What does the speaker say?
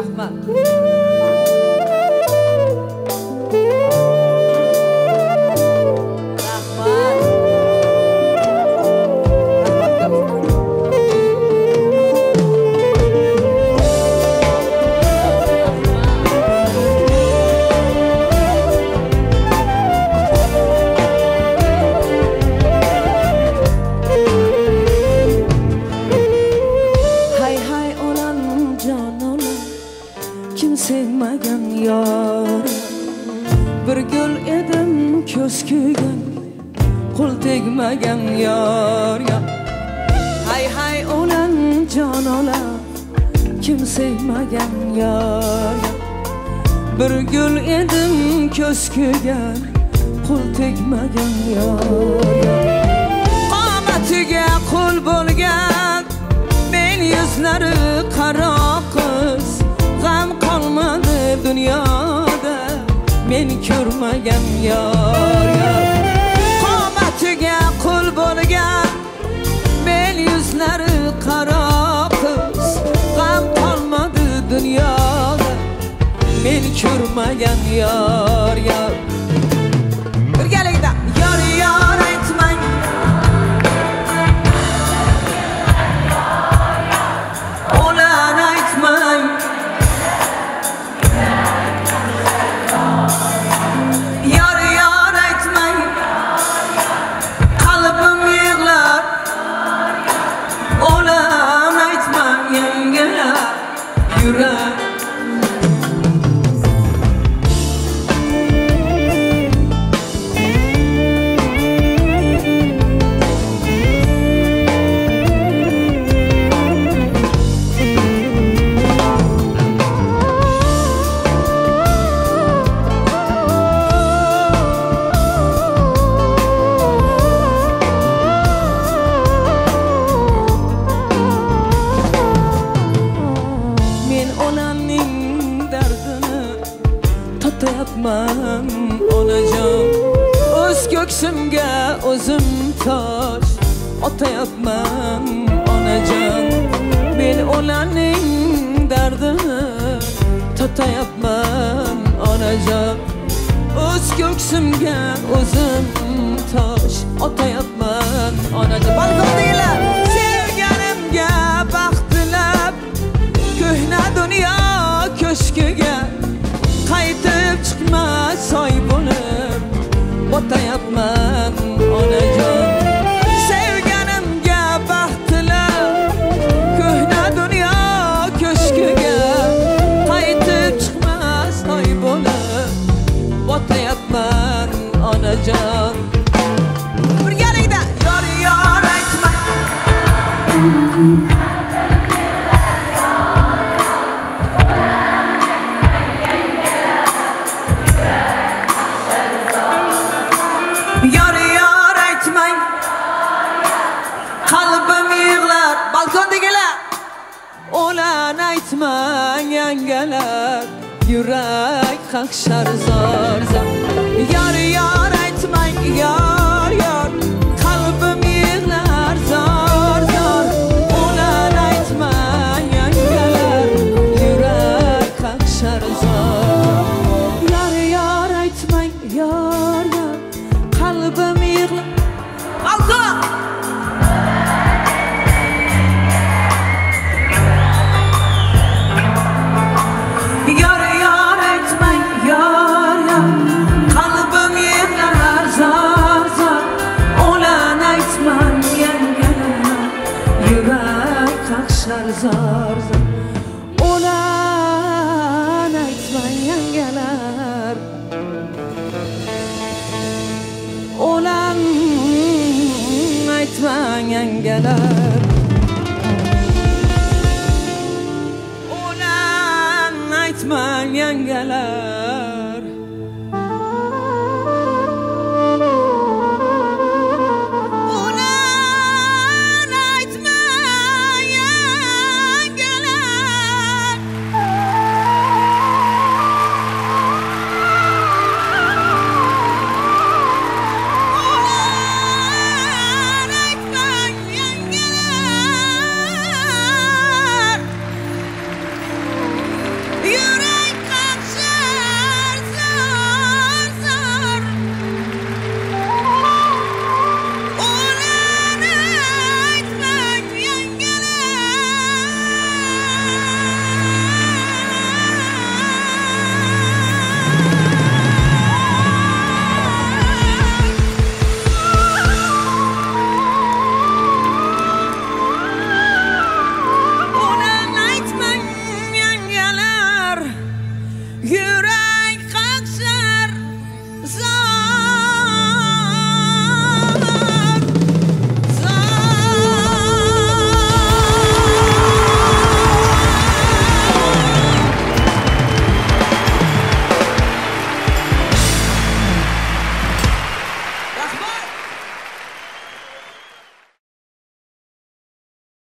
Rahmat. Sevmagan yar bir gül edim ko'z kuygan qo'l tegmagan yar hay hay olan jon ola kim sevmagan yar bir gül edim ko'z kuygan qo'l tegmagan yar qomatiga qul bo'lgan men yuzlari qaro qiz g'am qolmadi dunyoda men ko'rmagan yor qomatiga qul bo'lgan men yuzlari qaro qiz g'am qolmadi dunyoda men ko'rmagan yor birgalikda yor yor aytmang o'lan aytmang tatayapman onajon o'z ko'ksimga o'zim tosh otayapman onajon men ularning dardini tatayapman onajon o'z ko'ksimga o'zim tosh otayapman onajon balkondaglar sevganimga baxt tilab ko'hna dunyo ko'shkiga qaytib chiqmas soy bo'lib botayapman onajon sevganimga baxt tilab ko'hna dunyo ko'shkiga qaytib chiqmas soy bo'lib botayapman onajon birgalikda yor yor aytma o'lan aytmang yangalar yurak qaqshar zor zor yor yor aytmang yor yor qalbim yig'lar zor zor o'lan aytmang yangalar yurak qaqshar zor yor yor aytmang yor yor qalbim yig'lar balkon zor zor o'lan aytmang yangalar o'lan aytmang yangalar o'lan aytmang yangalar